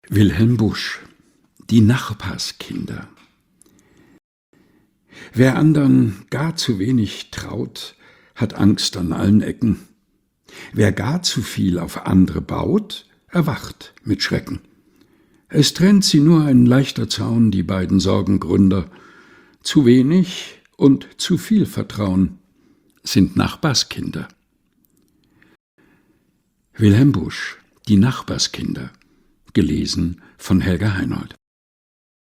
Wilhelm Busch: Die Nachbarskinder. Wer andern gar zu wenig traut, hat Angst an allen Ecken. Wer gar zu viel auf andere baut, erwacht mit Schrecken. Es trennt sie nur ein leichter Zaun, die beiden Sorgengründer. Zu wenig und zu viel Vertrauen sind Nachbarskinder. Wilhelm Busch: Die Nachbarskinder. Gelesen von Helga Heinold.